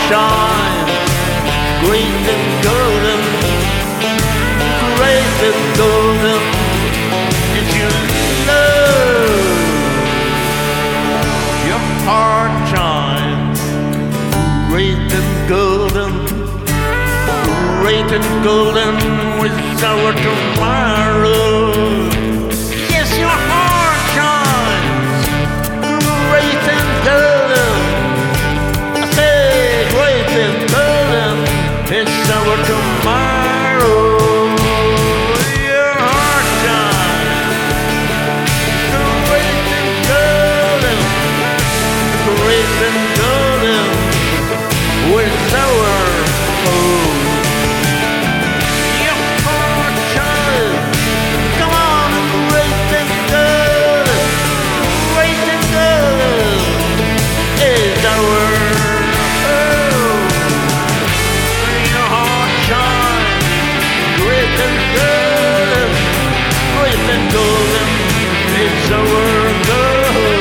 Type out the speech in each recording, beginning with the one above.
shines great and golden, great and golden. If you love, your heart shines great and golden, great and golden with our tomorrow. Yes, your heart shines great and golden. I say great and golden. It's our tomorrow. Your heart shines great and golden, great and golden with our home. Your heart shines, come on, great and golden, great and golden is our home. Your heart shines, great and golden, great and golden, it's our goal.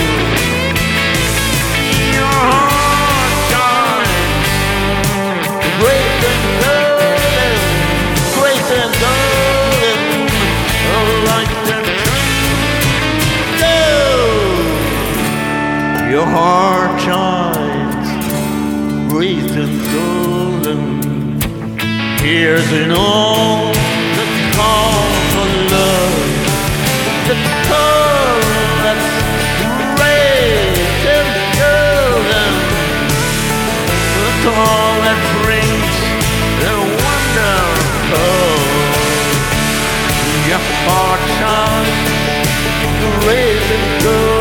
Your heart shines, great and golden, great and golden, like the gold. Your heart shines, great and golden. Here's in all the call for love, the call that's great and golden, the call that brings the wonderful. Your heart shines great and golden.